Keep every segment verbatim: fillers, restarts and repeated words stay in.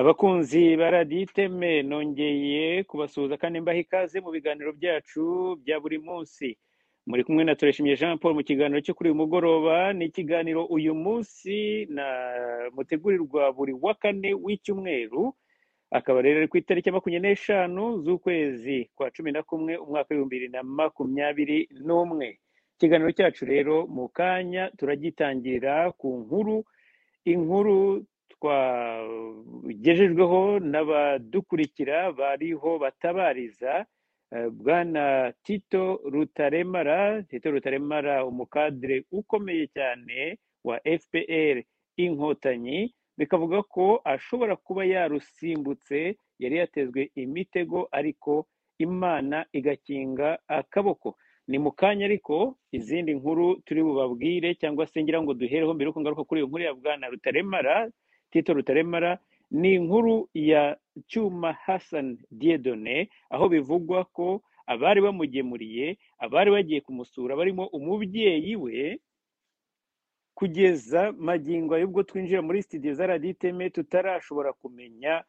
Abakunzi ba radiyo iteme nongeye kubasuhuza kandi mbaha ikaze mu biganiro byacu bya buri munsi. Muri kumwe na Tureshimye Jean Paul mu kiganiro cyo kuri uyu mugoroba. Ni ikiganiro uyu munsi na mutegurirwa buri wa kane w'icyumweru, akaba rero ari ku itariki ya makumyabiri n'eshanu z'ukwezi kwa cumi na kumwe umwaka w'ibihumbi bibiri na makumyabiri n'umwe. Ikiganiro cyacu rero mu kanya turagitangirira ku nkuru inkuru twagejejweho n'abadukurikira bariho batabariza bwana Tito Rutaremara. Tito Rutaremara, umukadire ukomeye cyane wa F P R Inkotanyi, bikavuga ko ashobora kuba yarusimbutse, yari yatezwe imitego ariko Imana igakinga akaboko. Ni mu kanya ariko izindi nkuru turi bubabwire cyangwa se ngira ngo duhereho mbere yuko ngaruka kuri iyo nkuru ya bwana Rutaremara, Tito Rutaremara, ni inkuru ya Cyuma Hassan Dieudonné, aho bivugwa ko abari bamugemuriye, abari bagiye kumusura barimo umubyeyi we, kugeza magingo y'ubwo twinjira muri studio za radiyo iteme tutarashobora kumenya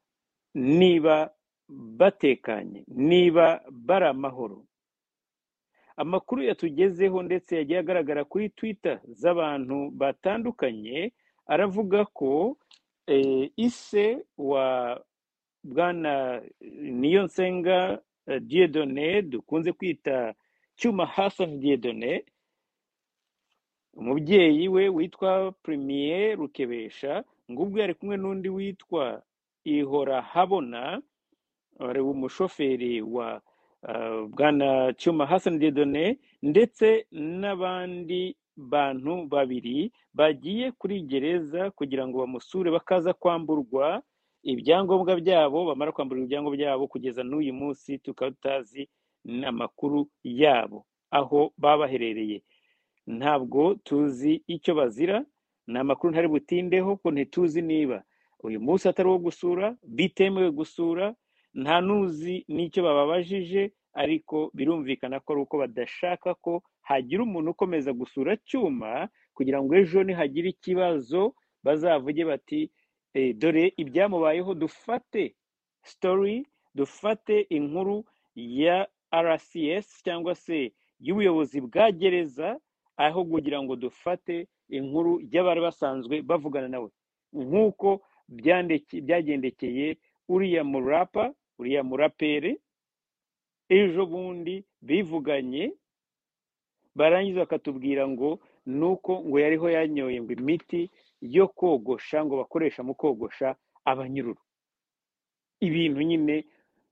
niba batekanye, niba bari amahoro. Amakuru yatugezeho ndetse yagiye agaragara kuri Twitter z'abantu batandukanye aravuga ko eh, ise wa bwana Niyonsenga eh, Dieudonné, dukunze kwita Cyuma Hassan Dieudonné, umubyeyi we witwa Premier Rukebesha, ngo ubwo yari kumwe n'undi witwa Ihora Habona, ari umushoferi wa uh, bwana Cyuma Hassan Dieudonné, ndetse n'abandi bantu babiri bagiye kuri gereza kugira ngo bamusure, bakaza kwamburwa ibyangombwa byabo. Bamara kwamburwa ibyangombwa byabo, kugeza n'uyu munsi tukaba tutazi n'amakuru yabo, aho baba baherereye ntabwo tuzi icyo bazira. Ni amakuru ntari butindeho ko ntituzi niba uyu munsi atari uwo gusura, bitemewe gusura, nta nuzi n'icyo bababajije, ariko birumvikana ko ari uko badashaka ko hagira umuntu ukomeza gusura Cyuma, kugira ngo ejo nihagira ikibazo bazavuge bati e, dore ibyamubayeho, dufate story, dufate inkuru ya R C S cyangwa se y'ubuyobozi bwa gereza, aho kugira ngo dufate inkuru y'abari basanzwe bavugana nawe, nk'uko byagendekeye uriya murapa, uriya murapere. Ejo bundi bivuganye, barangiza bakatubwira ngo nuko ngo yariho yanyoye ngo imiti yo kogosha, ngo bakoresha mu kogosha abanyururu. Ibintu nyine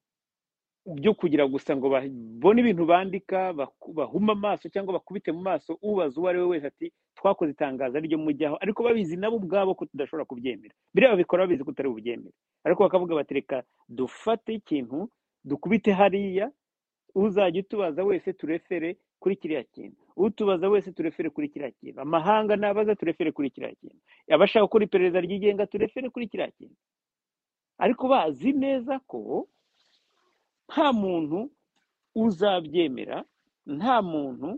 byo kugira gusa ngo babone ibintu bandika, bahuma amaso cyangwa bakubite mu maso ubaza uwo ari we wese ati twakoze itangazo ryo mujyaho, ariko babizi nabo ubwabo ko tudashobora kubyemera. Biriya babikora babizi ko tutari bubyemere, ariko bakavuga bati reka dufate ikintu dukubite hariya, uzajya utubaza wese turefere kuri kiriya kintu, utubaza wese turefere kuri kiriya kintu, amahanga nabaza turefere kuri kiriya kintu, abashaka gukora iperereza ryigenga turefere kuri kiriya kintu. Ariko bazi neza ko nta muntu uzabyemera, nta muntu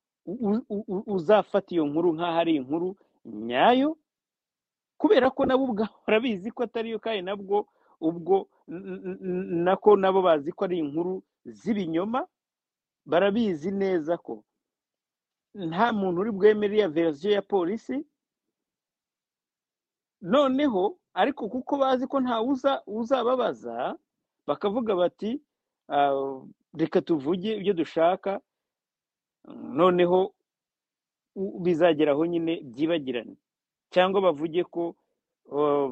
uzafata iyo nkuru nk'aho ari inkuru nyayo, kubera ko nabo ubwabo barabizi ko atariyo, kandi nabwo ubwo nako nabo bazi ko ari inkuru z'ibinyoma. Barabizi neza ko nta muntu uri bwemere iya verisiyo ya polisi. Noneho ariko kuko bazi ko nta uza uzababaza, bakavuga bati uh, reka tuvuge ibyo dushaka, noneho bizageraho nyine byibagirane, cyangwa bavuge ko uh,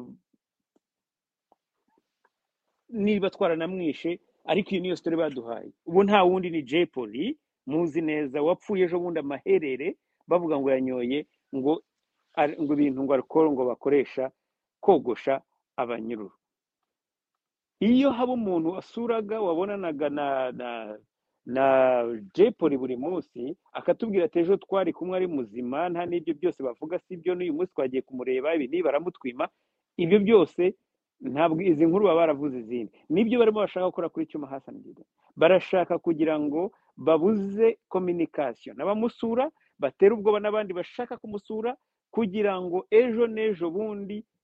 niba twaranamwishe, ariko iyi niyo story baduhaye. Ubu nta wundi ni Jay Polly, muzi neza, wapfuye ejo bundi amaherere, bavuga ngo yanyoye ngo ngo ibintu ngo alcohol ngo bakoresha kogosha abanyururu. Iyo haba umuntu asuraga wabonanaga na na na Jay Polly buri munsi, akatubwira ati ejo twari kumwe ari muzima, nta n'ibyo byose bavuga, si byo n'uyu munsi twagiye kumureba, ibi niba baramutwima, ibyo byose ntabwo izi nkuru baba baravuze izindi. Nibyo barimo bashaka gukora kuri Cyuma Hassan Dieudonné, barashaka kugira ngo babuze communication n'abamusura, batera ubwoba n'abandi bashaka kumusura, kugira ngo ejo n'ejo bundi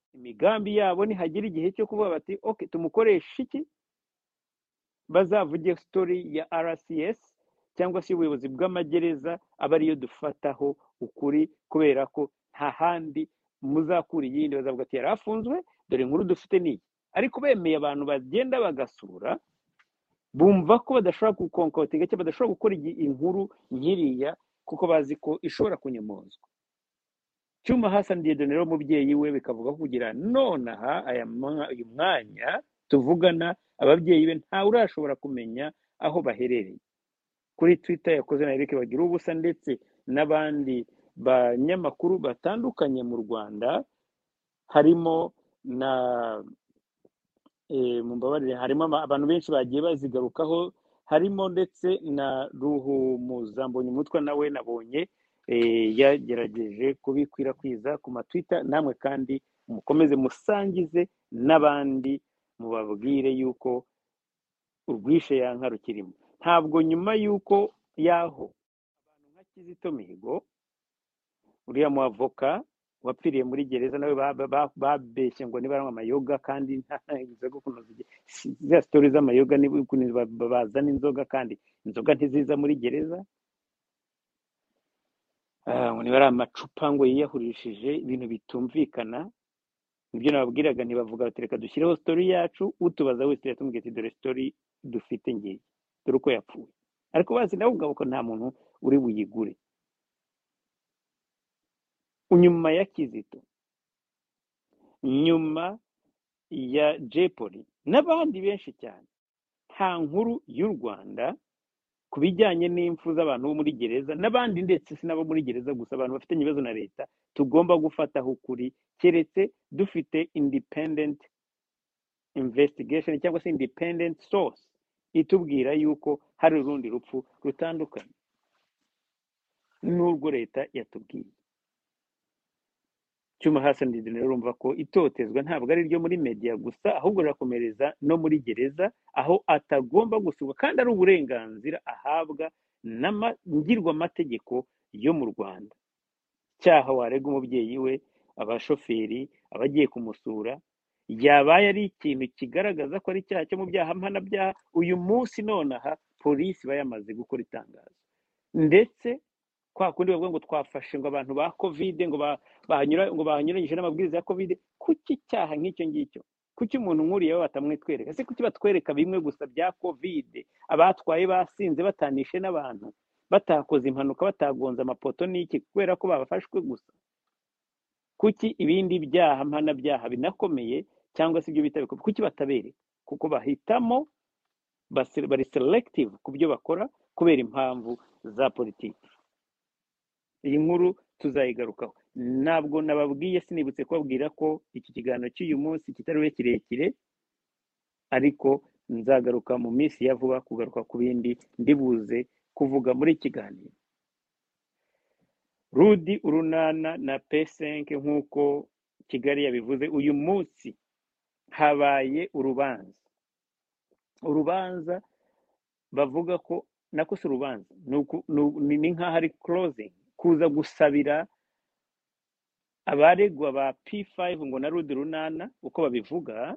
imigambi yabo nihagira igihe cyo kuvuga bati okay tumukoresha iki, bazavuge story ya R C S cyangwa se ubuyobozi bw'amagereza aba ariyo dufataho ukuri, kubera ko nta handi muzakura iyindi. Bazavuga ati yarafunzwe, dore inkuru dufite n'iyi. Ariko bemeye abantu bagenda bagasura, bumva ko badashobora gukonkotinga cyangwa badashobora gukora inkuru nkiriya kuko bazi ko ishobora kunyomozwa. Cyuma Hassan Dieudonné rero umubyeyi we bikavuga ko kugira nonaha aya uyu mwanya tuvugana ababyeyi be ntawe urashobora kumenya aho baherereye. Kuri Twitter yakoze na Eric Bagiruwubusa ndetse n'abandi banyamakuru batandukanye mu Rwanda, harimo na eh mumbabarire, harimo abantu benshi bagiye bazigarukaho, harimo ndetse na Ruhumuza Mbonyumutwa nawe nabonye eh yagerageje kubikwirakwiza ku ma Twitter. Namwe kandi mukomeze musangize n'abandi, mubabwire yuko urwishe yanka rukirimo. Ntabwo nyuma yuko yaho abantu nka Kizito Mihigo uriya mu avoka wapfiriye muri gereza nawe babeshye ngo niba aranywa amayoga kandi nta inzoga kunoza za story z'amayoga ni bazana inzoga kandi inzoga ntiziza muri gereza. Ah, ngo niba ari amacupa ngo yiyahurishije ibintu bitumvikana. Nibyo nababwiraga, ntibavuga bati reka dushyireho story yacu, utubaza wese yatumubwiye ati dore story dufite ngiye, dore uko yapfuye. Ariko bazi nawe ubwabo ko nta muntu uri buyigure. Nyuma ya Kizito, nyuma ya Jepoli n'abandi benshi cyane, nta nkuru y'u Rwanda ku bijyanye n'impfu z'abantu bo muri gereza n'abandi, ndetse sinabo muri gereza gusa, abantu bafitanye ibibazo na leta tugomba gufataho ukuri, keretse dufite independent investigation cyangwa se independent source itubwira yuko hari urundi rupfu rutandukanye n'urwo leta yatubwiye. Cyuma Hassan Dieudonné urumva ko itotezwa ntabwo ari ryo muri media gusa, ahubwo rirakomereza no muri gereza, aho atagomba gusubwa kandi ari uburenganzira ahabwa n'amagirwa amategeko yo mu Rwanda. Cyaha warega umubyeyi we, abashoferi, abagiye kumusura, yabaye ari ikintu kigaragaza ko ari icyaha cyo mu byaha mpanabyaha, uyu munsi nonaha polisi bayamaze gukora itangazo. Ndetse kwa kundi bavuga ngo twafashe ngo abantu ba covid ngo bahanyura ngo bahanyuranyije n'amabwiriza ya covid, kuki cyaha nk'icyo ngicyo, kuki umuntu nkuriye batamwitwereka se, kuki batwereka bimwe gusa bya covid, abatwaye basinze batanishe n'abantu, batakoze impanuka, batagonza amapoto n'iki, kubera ko babafashwe gusa. Kuki ibindi byaha mpanabyaha binakomeye cyangwa se ibyo bita bikomeye kuki batabereka? Kuko bahitamo bari selective ku byo bakora kubera impamvu za politiki. Iyi nkuru tuzayigarukaho. Ntabwo nababwiye, sinibutse kubabwira ko iki kiganiro cy'uyu munsi kitari kirekire, ariko nzagaruka mu minsi ya vuba kugaruka ku bindi ndibuze kuvuga muri kiganiro. Rudi Urunana na P cinq nk'uko Kigali yabivuze, uyu munsi habaye urubanza. Urubanza bavuga ko nako si urubanza, ni nk'aho ari closing, kuza gusabira abaregwa ba P five ngo na Rudi Urunana uko babivuga,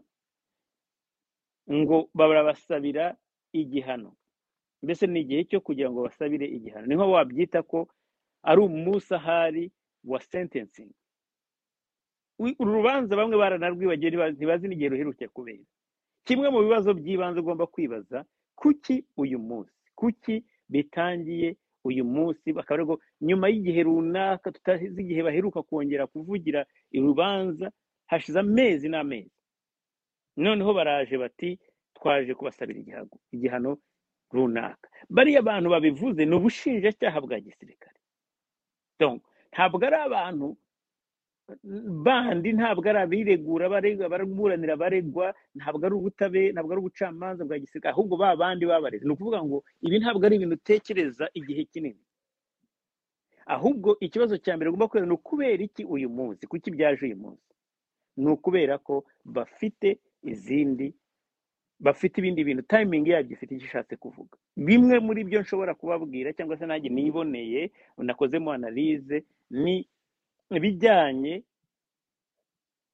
ngo barabasabira igihano. Mbese ni igihe cyo kugira ngo basabire igihano, niho wabyita ko ari umusahari wa sentencing. Urubanza bamwe baranarwibagiye, ntibazi n'igihe ruheruke kubera. Kimwe mu bibazo by'ibanze ugomba kwibaza, kuki uyu munsi, kuki bitangiye uyu munsi, bakaba nyuma y'igihe runaka tutazi igihe baheruka kongera kuvugira urubanza, hashize amezi n'amezi. Noneho baraje bati twaje kubasabira igihago igihano runaka. Bariya abantu babivuze ni ubushinjacyaha bwa gisirikare. Donc ntabwo ari abantu bandi, ntabwo ari abiregura baregwa baraburanira baregwa, ntabwo ari ubutabe, ntabwo ari ubucamanza bwa gisirikare, ahubwo ba bandi babareze. Ni ukuvuga ngo ibi ntabwo ari ibintu utekereza igihe kinini, ahubwo ikibazo cya mbere ugomba kureba ni ukubera iki uyu munsi, kuki byaje uyu munsi. Ni ukubera ko bafite izindi, bafite ibindi bintu, timing yabyo ifite icyo ishatse kuvuga. Bimwe muri byo nshobora kubabwira cyangwa se nanjye niboneye nakozemo analyse, ni bijyanye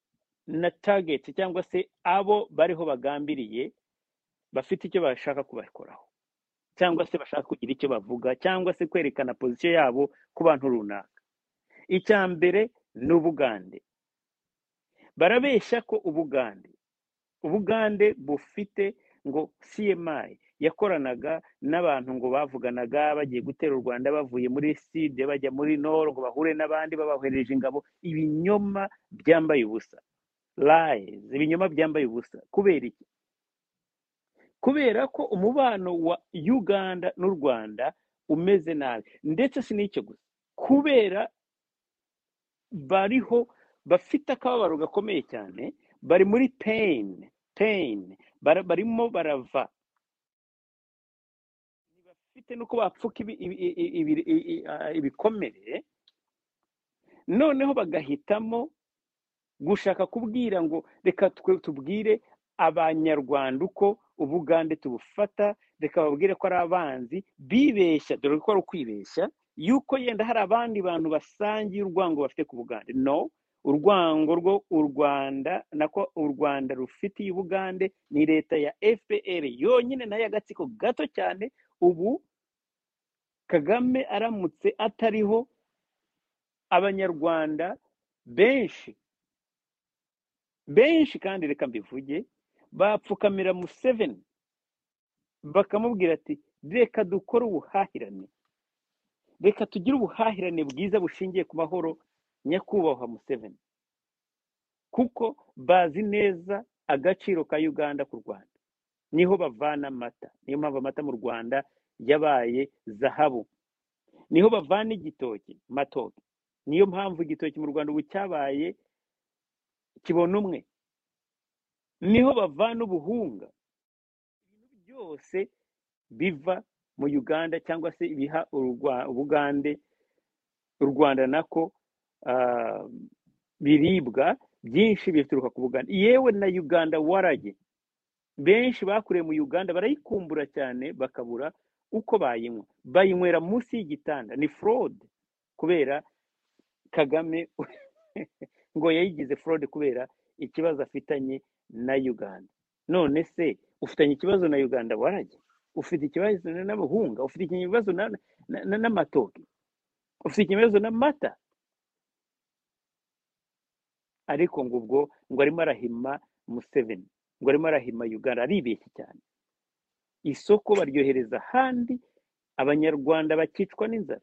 na target cyangwa se abo bariho bagambiriye bafite icyo bashaka kubakoraho cyangwa se bashaka kugira icyo bavuga cyangwa se kwerekana position yabo ku bantu runaka. Icya mbere ni Ubugande. Barabeshya ko Ubugande Ubugande bufite ngo C M I yakoranaga n'abantu ngo bavuganaga bagiye gutera u Rwanda bavuye muri sud bajya muri nord ngo bahure n'abandi babahereje ingabo. Ibinyoma byambaye ubusa, lies, ibinyoma byambaye ubusa. Kubera iki? Kubera ko umubano wa Uganda n'u Rwanda umeze nabi, ndetse si n'icyo gusa, kubera bariho bafite akababaro gakomeye cyane, bari muri pain pain bara- barimo barava, bafite nuko bapfuka ibi- ibi- ibi- ibi- ibi- ah, ibikomere, noneho bagahitamo gushaka kubwira ngo reka twe tubwire abanyarwanda uko Ubugande tubufata, reka babwire ko ari abanzi. Bibeshya, dore ko ari ukwibeshya yuko yenda hari abandi bantu basangiye urwango bafite ku Bugande. No, urwango rwo u Rwanda nako u Rwanda rufitiye Ubugande ni leta ya F P R yonyine, nayo agatsiko gato cyane. Ubu Kagame aramutse atariho, abanyarwanda benshi benshi kandi reka mbivuge bapfukamira Museveni bakamubwira ati reka dukore ubuhahirane, reka tugire ubuhahirane bwiza bushingiye ku mahoro, nyakubahwa Museveni, kuko bazi neza agaciro ka Uganda ku Rwanda. Niho bavana amata, niyo mpamvu amata mu Rwanda yabaye zahabu. Niho bavana igitoki, matoke, niyo mpamvu igitoki mu Rwanda ubu cyabaye kibona umwe. Niho bavana ubuhunga. Ibintu byose biva mu Uganda cyangwa se ibiha urugwa- Ubugande, u Rwanda nako ah, biribwa byinshi bituruka ku Bugande. Yewe na Uganda warage benshi bakuriye mu Uganda barayikumbura cyane, bakabura uko bayinywa, bayinywera munsi y'igitanda. Ni fraud, kubera Kagame ngo yayigize fraud kubera ikibazo afitanye na Uganda. None se ufitanye ikibazo na Uganda warage, ufite ikibazo n'abuhunga, ufite ikibazo na- na- na- n'amatoki, ufite ikibazo n'amata, ariko ngo ubwo ngo arimo arahima Museveni, ngo arimo arahima Uganda. Aribeshye cyane. Isoko baryohereza ahandi, abanyarwanda bakicwa n'inzara.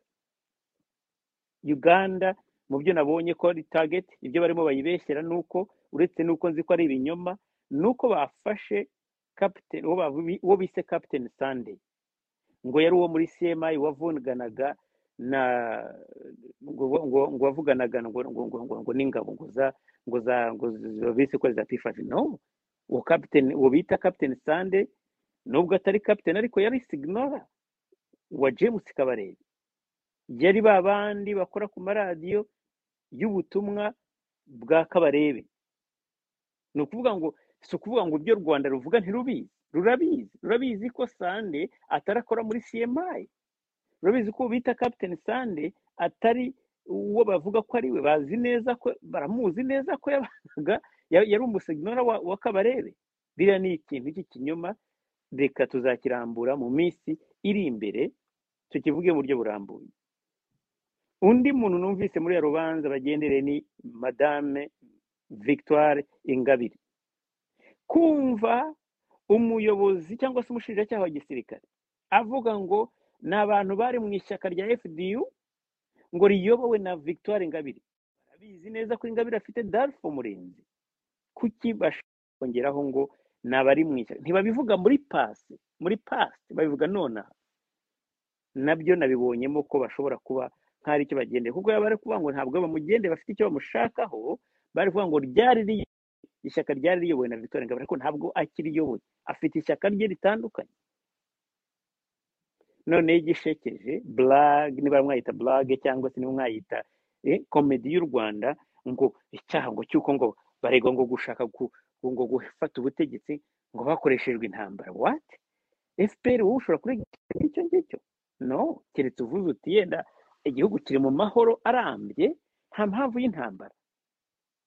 Uganda mu byo nabonye ko ari target, ibyo barimo bayibeshyera nuko, uretse nuko nzi ko ari ibinyoma, nuko bafashe captain uwo bavu- uwo bise Captain Sunday, ngo yari uwo muri C M I wavuganaga na ngo ngo ngo wavuganaga ngo ngo ngo ngo ngo n'ingabo ngo za ngo za ngo za- bise ko za P five. No, uwo captain uwo bita Captain Sunday nubwo atari captain ariko yari signora wa James Kabarebe, yari ba bandi bakora ku maradiyo y'ubutumwa bwa Kabarebe. Ni ukuvuga ngo si ukuvuga ngo ibyo u Rwanda ruvuga ntirubizi, rurabizi, rurabizi ko Sande atarakora muri C M I, rurabizi ko bita Captain Sande atari uwo bavuga ko ari we, bazi neza ko baramuzi neza ko yabaga ya- yari umusignora wa, wa Kabarebe. Biriya ni ikintu cy'ikinyoma, reka tuzakirambura mu minsi iri imbere, tukivuge mu buryo burambuye. Undi muntu numvise muri ya rubanza bagendere ni Madame Victoire Ingabire. Kumva umuyobozi cyangwa se umushinjacyaha wa gisirikare avuga ngo ni abantu bari mu ishyaka rya F D U ngo riyobowe na Victoire Ingabire. Barabizi neza ko Ingabire afite Darfo Murenzi. Kuki bashongeraho ngo ni abari mu ishyaka? Ntibabivuga muri past, muri past babivuga nonaha. Nabyo nabibonyemo ko bashobora kuba nk'ari icyo bagendeye, kuko yaba bari kuvuga ngo ntabwo bamugende bafite icyo bamushakaho, bari kuvuga ngo ryari riyobowe, ishyaka ryari riyobowe na Victoire Ingabire, ariko ntabwo akiriyoboye, afite ishyaka rye ritandukanye. None igishekeje blague, niba mwayita blague cyangwa se niba mwayita eh, komedi y'u Rwanda, ngo icyaha ngo cyuko ngo baregwa ngo gushaka ku- ngo gufata ubutegetsi ngo bakoreshejwe intambara. What? F P R wowe ushobora kurega icyo ngicyo? No, keretse uvuze uti yenda igihugu kiri mu mahoro arambye, nta mpamvu y'intambara.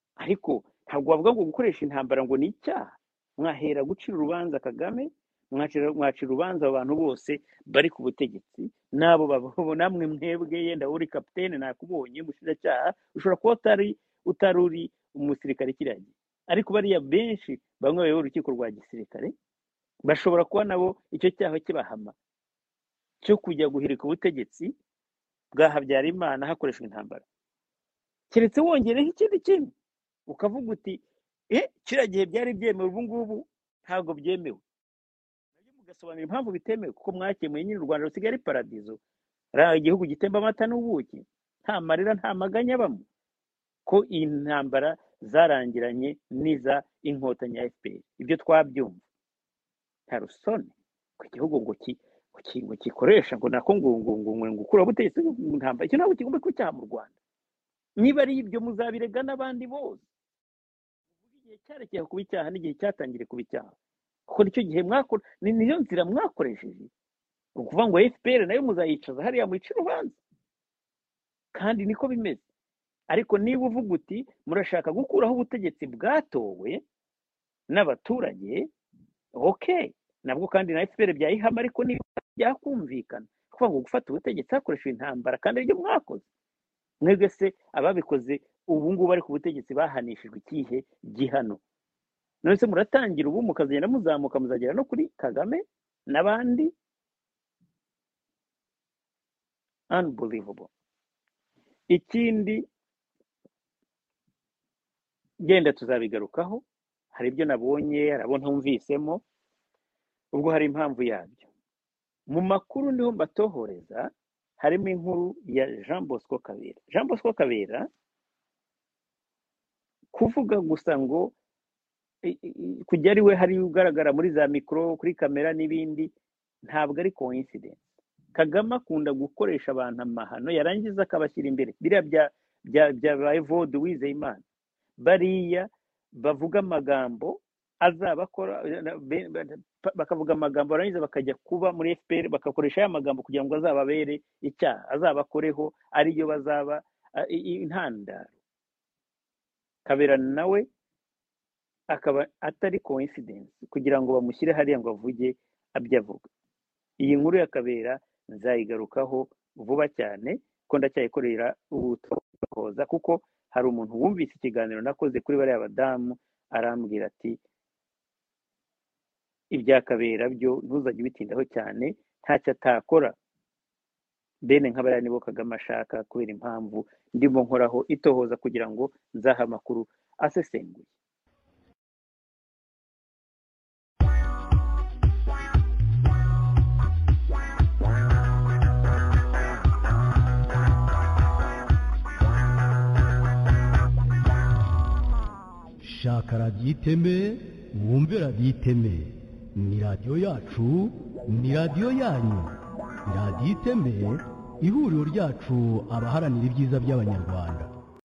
ariko ntabwo wavuga ngo gukoresha intambara ngo ni icyaha. Mwahera gucira urubanza Kagame, mwacira mwacira urubanza abantu bose bari ku butegetsi n'abo babo, namwe mwebwe yenda uri kapitene nakubonye umushinjacyaha ushobora kuba utari utari uri umusirikare kiriya, ariko bariya benshi bamwe bayoboye urukiko rwa gisirikare bashobora kuba nabo icyo cyaha kibahama cyo kujya guhirika ubutegetsi bwa Habyarimana hakoreshwa intambara, keretse wongereho ikindi kintu ukavuga uti eh kiriya gihe byari byemewe, ubu ngubu ntabwo byemewe, nabyo mugasobanura impamvu bitemewe, kuko mwakemuye nyine u Rwanda rusigaye ari paradizo, ari igihugu gitemba amata n'ubuki, nta marira nta maganya abamo, ko iyi ntambara zarangiranye n'iza inkotanyi ya F P R. Ibyo twabyumva nta rusoni ku gihugu ngo ki ngo gikoresha ngo nako ngo ngo ngo ngo gukura ubutegetsi mu ntambara. Icyo ntabwo kigomba kuba icyaha mu Rwanda. Niba ari ibyo muzabirega n'abandi bose. Igihe cyarekeye kuba icyaha n'igihe cyatangire kuba icyaha, kuko nicyo gihe mwakora, ni niyo nzira mwakoresheje, ukuvuga ngo F P R nayo muzayicaza hariya muyica urubanza, kandi niko bimeze. Ariko niba uvuga uti murashaka gukuraho ubutegetsi bwatowe n'abaturage, okay, nabwo kandi na F P R byayihama, ariko niba byakumvikana kuvuga ngo gufata ubutegetsi hakoreshejwe intambara kandi aribyo mwakoze, mwebwe se ababikoze ubu ngubu bari ku butegetsi bahanishijwe ikihe gihano? None se muratangira ubu mukazagenda muzamuka muzagera no kuri Kagame n'abandi? Unbelievable. Ikindi genda tuzabigarukaho, hari ibyo nabonye harabo ntumvisemo, ubwo hari impamvu yabyo. Mu makuru ndiho mbatohoreza harimo inkuru ya Jean Bosco Kabera. Jean Bosco Kabera kuvuga gusa ngo kujya ari we hari ugaragara muri za mikoro kuri kamera n'ibindi, ntabwo ari coincidence. Kagame akunda gukoresha abantu amahano yarangiza akabashyira imbere, biriya bya bya bya Evode Uwizeyimana, bariya bavuga amagambo azabakora, bakavuga amagambo barangiza bakajya kuba muri F P R bakakoresha aya magambo kugira ngo azababere icyaha, azabakoreho ariyo bazaba intandaro. Kabera nawe akaba atari coincidence kugira ngo bamushyire hariya ngo avuge abyo avuga. Iyi nkuru ya Kabera nzayigarukaho vuba cyane, ko ndacyayikorera ubutohoza, kuko hari umuntu wumvise ikiganiro nakoze kuri bariya badamu arambwira ati ibya Kabera byo ntuzajye bitindaho cyane, ntacyo atakora. Bene nk'abariya nibo Kagame ashaka, kubera impamvu ndimo nkoraho itohoza kugira ngo nzaha amakuru asesenguye. Shaka radiyo iteme, wumve radiyo iteme. Ni radiyo yacu, ni radiyo yanyu. Radiyo iteme, ihuriro ryacu abaharanira ibyiza by'abanyarwanda.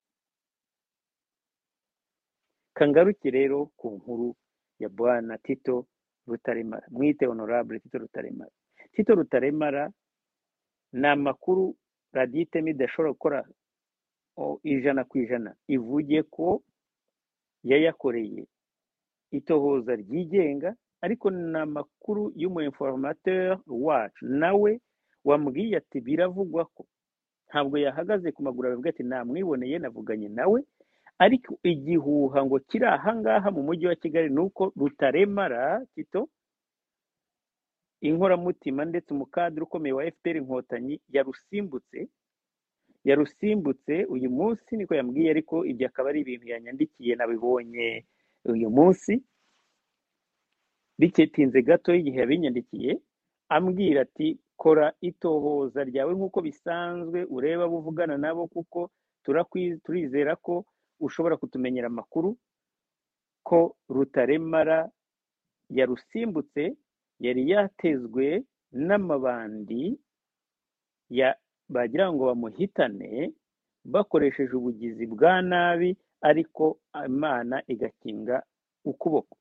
Kangaruki rero ku nkuru ya Bwana Tito Rutaremara, mwite honorable Tito Rutaremara. Tito Rutaremara ni amakuru radiyo iteme idashobora gukora ijana ku ijana ivuge ko yayakoreye itohoza ryigenga, ariko ni amakuru y'umu informateur wacu nawe wambwiye ati biravugwa ko, ntabwo yahagaze ku maguru avuga ati namwiboneye navuganye nawe, ariko igihuha ngo kiri ahangaha mu mujyi wa Kigali nuko Rutaremara Tito inkoramutima ndetse umukadiri ukomeye wa F P R inkotanyi yarusimbutse yarusimbutse uyu munsi, niko yambwiye, ariko ibyo akaba ari ibintu yanyandikiye nabibonye uyu munsi biketinze gato y'igihe yabinyandikiye, ambwira ati kora itohoza ryawe nk'uko bisanzwe, ureba buvugana nabo, kuko turizera ko ushobora kutumenyera amakuru ko Rutaremara yarusimbutse, yari yatezwe n'amabandi ya bagira ngo bamuhitane bakoresheje ubugizi bwa nabi, ariko Imana igakinga ukuboko.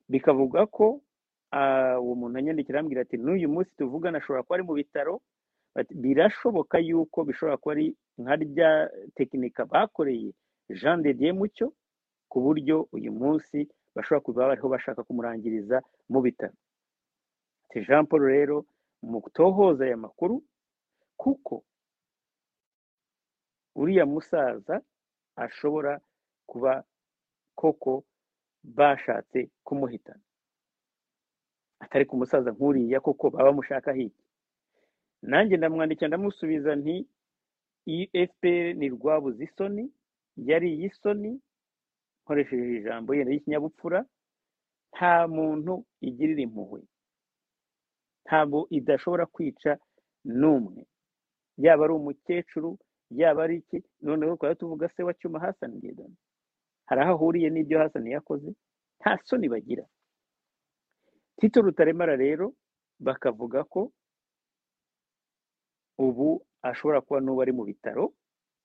Bikavuga ko uwo muntu anyandikira ambwira ati n'uyu munsi tuvugana ashobora kuba ari mu bitaro, birashoboka yuko bishobora kuba ari nka rya tekinika bakoreye Jean de Dieu Mucyo ku buryo uyu munsi bashobora kuba bariho bashaka kumurangiriza mu bitaro. Jean Paul rero mu gutohoza aya makuru kuko uriya musaza ashobora kuba koko bashatse kumuhitana, atari ku musaza nk'uriya koko baba bamushaka hiki. Nanjye ndamwandikira ndamusubiza nti F P R ni rwabuze isoni, yari iy'isoni, nkoresheje ijambo yenda y'ikinyabupfura, nta muntu igirira impuhwe, ntabwo idashobora kwica n'umwe, yaba ari umukecuru yaba ari iki. Noneho twari tuvuga se wa Cyuma Hassan Diedone, hari aho ahuriye n'ibyo Hassan yakoze, nta soni bagira. Tito Rutaremara rero bakavuga ko ubu ashobora kuba n'ubu ari mu bitaro.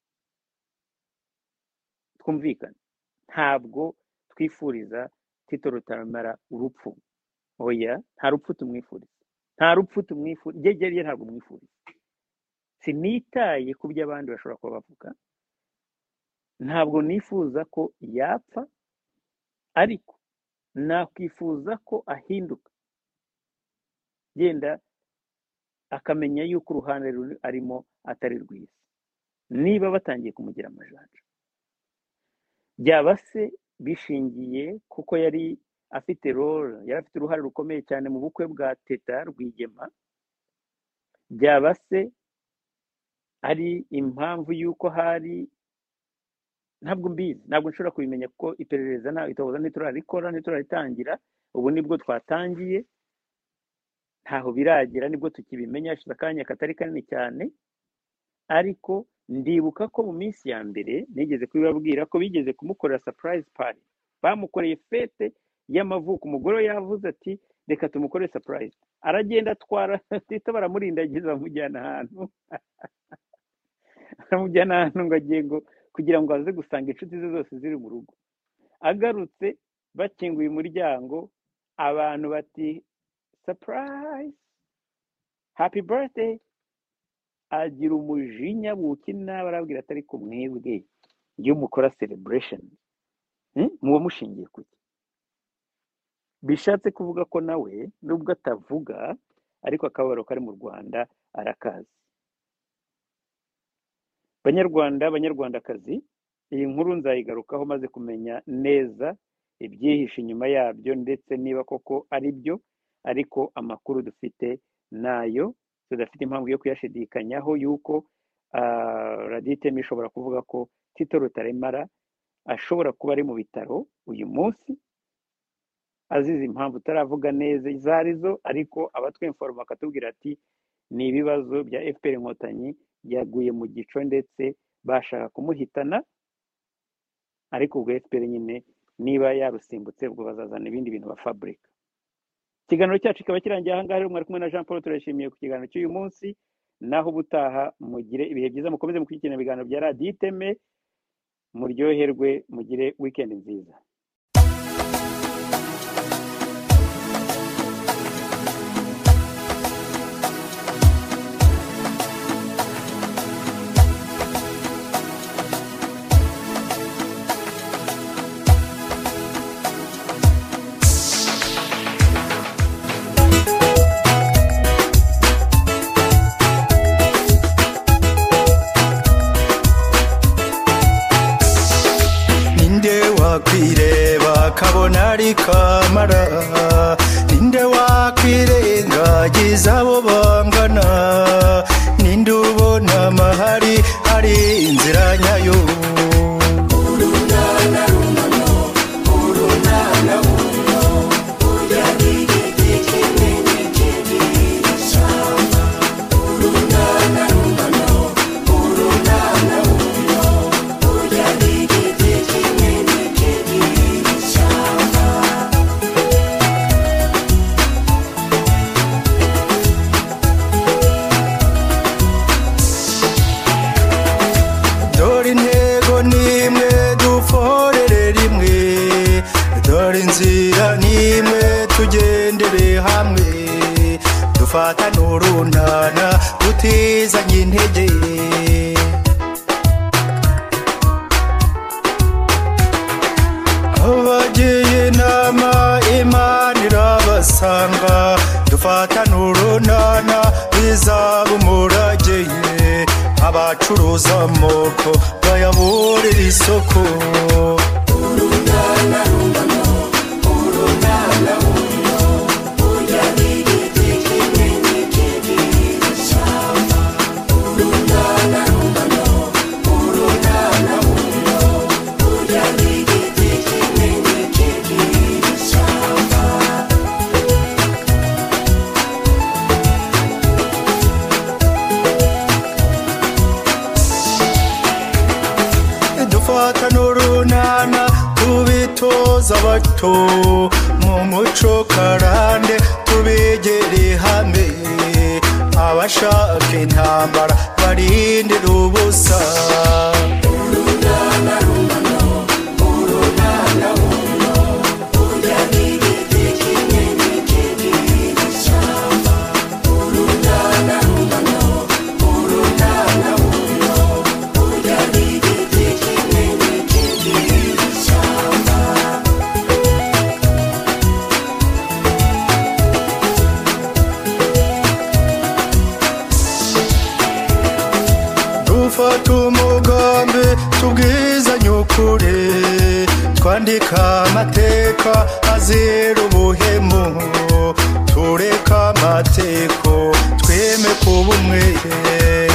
Twumvikane, ntabwo twifuriza Tito Rutaremara urupfu, oya, nta rupfu tumwifuriza, nta rupfu tumwifuriza, jyegereye ntabwo mwifuriza. Sinitaye ku byo abandi bashobora kuba bavuga, ntabwo nifuza ko yapfa, ariko nakwifuza ko ahinduka, genda akamenya yuko uruhande arimo atari rwiza. Niba batangiye kumugira amajanja, byaba se bishingiye kuko yari afite role, yari afite uruhare rukomeye cyane mu bukwe bwa Teta Rwigema, byaba se ari impamvu yuko hari, ntabwo mbizi, ntabwo nshobora kubimenya kuko iperereza nta itohoza ntiturarikora, ntituraritangira. Ubu nibwo twatangiye, ntaho biragera, nibwo tukibimenya, hashize akanya katari kanini cyane. Ariko ndibuka ko mu minsi ya mbere nigeze kubibabwira ko bigeze kumukorera surprise party, bamukoreye fete y'amavuko. Umugore yavuze ati reka tumukorere surprise, aragenda atwara Tito, baramurindagiza bamujyana ahantu aramujyana ahantu ngo agiye ngo kugira ngo aze gusanga inshuti ze zose ziri mu rugo. Agarutse bakinguye umuryango, abantu bati surprise, happy birthday. Agira umujinya bukina, barabwira atari ko mwebwe iyo mukora celebration muba mushingiye kuki. Bishatse kuvuga ko nawe nubwo atavuga, ariko akababaro kari mu Rwanda arakazi. Banyarwanda, banyarwandakazi, iyi nkuru nzayigarukaho maze kumenya neza ibyihishe inyuma yabyo ndetse niba koko ari byo, ariko amakuru dufite nayo, tudafite impamvu yo kuyashidikanyaho yuko uh, Radio Iteme ishobora kuvuga ko Tito Rutaremara ashobora kuba ari mu bitaro uyu munsi, azize impamvu utaravuga neza izo arizo, ariko abatwinforma akatubwira ati ni ibibazo bya F P R Inkotanyi, yaguye mu gico ndetse bashaka kumuhitana. Ariko ubwo F P R nyine niba yarusimbutse ubwo bazazana ibindi bintu ba fabric. Ikiganiro cyacu kikaba kirangiye aha ngaha. Mwari kumwe na Jean Paul, turashimiye ku kiganiro cy'uyu munsi. Naho ubutaha mugire ibihe byiza, mukomeze mukurikirana ibiganiro bya Radio Iteme, muryoherwe, mugire weekend nziza. Kabona ari kamara, ninde wakwirengagiza abo bangana, ninde ubona amahari hari inzira nyayo. Urunana runano, urunana runo, ujya n'igiti kimwe n'ikindi ishyamba. Urunana runano, urunana runo, ujya n'igiti kimwe n'ikindi ishyamba. Dore intego nimwe duforere rimwe, dore inzira nimwe tugendere hamwe, dufata n'urunana dutiza dufata n'urunana bizaba umurage abacuruza amoko bayaburira isoko urunana rungano urunana rungano ujya n'igiti kimwe n'ikindi cyama urunana rungano urunana rungano ujya n'igiti kimwe n'ikindi cyama dufata n'urunana tubitoza abato mu muco karande tubegere hamwe abashaka intambara barindira ubusa urunana rungano urunana rungano ujya n'igiti kimwe n'ikindi cyama urunana rungano urunana rungano ujya n'igiti kimwe n'ikindi cyama dufata umugambi tubwizanye ukuri twandika amateka azira ubuhemu tureka amateko tweme kuba umwe